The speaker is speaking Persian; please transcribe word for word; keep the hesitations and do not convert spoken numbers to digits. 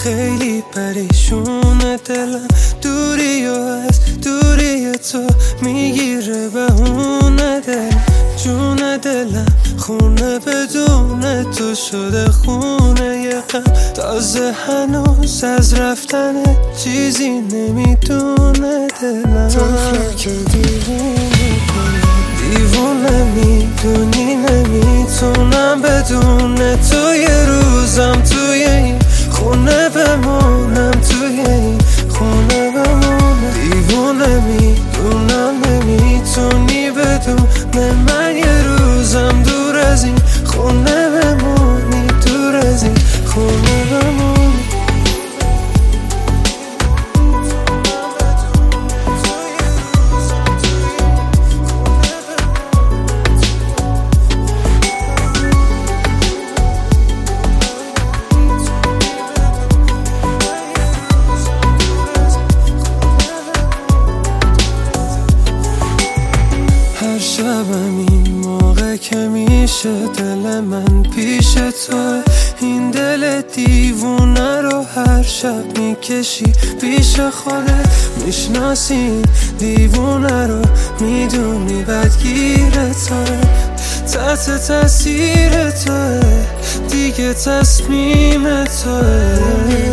خیلی پریشونه دلم، دوری و از دوری تو میگیره بهونه دلم، جون دلم خونه بدون تو شده خونه یه غم، تازه هنوز از رفتن چیزی نمیدونه دلم. تو که دیوونه دیوونه میدونی نمیتونم بدون تو یه روزم توی این خونه بمونم، توی این خونه بمونم. دیوونه میدونم نمیتونی بدون من یه روزم دور از این خونه بمونی، دور از این خونه بمونی. هر شبم این موقع که میشه دل من پیش تو، این دل دیوونه رو هر شب میکشی پیش خودت، میشناسی دیوونه رو میدونی بدگیر توه، تحت تاثیر توه دیگه تصمیم توه.